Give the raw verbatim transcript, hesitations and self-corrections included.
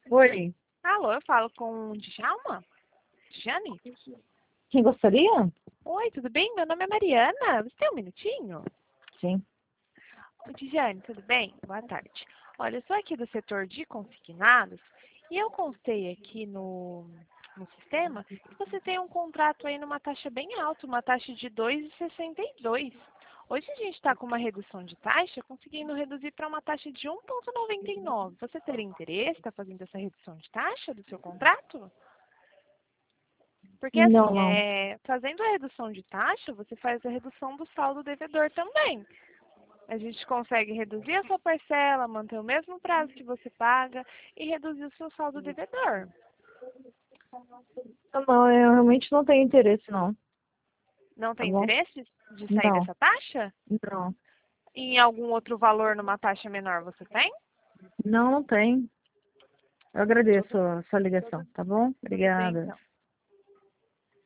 Oi, Alô, eu falo com o Djalma? Jane? quem gostaria? Oi, tudo bem? Meu nome é Mariana. Você tem um minutinho? Sim. Dijane, tudo bem? Boa tarde. Olha, eu sou aqui do setor de consignados e eu constei aqui no, no sistema que você tem um contrato aí numa taxa bem alta, uma taxa de dois vírgula sessenta e dois. Hoje a gente está com uma redução de taxa, conseguindo reduzir para uma taxa de um vírgula noventa e nove. Você teria interesse, está fazendo essa redução de taxa do seu contrato? Porque Não, assim, não. é, fazendo a redução de taxa, você faz a redução do saldo devedor também. A gente consegue reduzir a sua parcela, manter o mesmo prazo que você paga e reduzir o seu saldo devedor. Não, não, eu realmente não tenho interesse, não. Não Tá tem bom? interesse de sair Não, dessa taxa? não. Em algum outro valor numa taxa menor você tem? Não, não tem. Eu agradeço Tudo, a sua ligação, tá bom? tudo bem, Obrigada. então.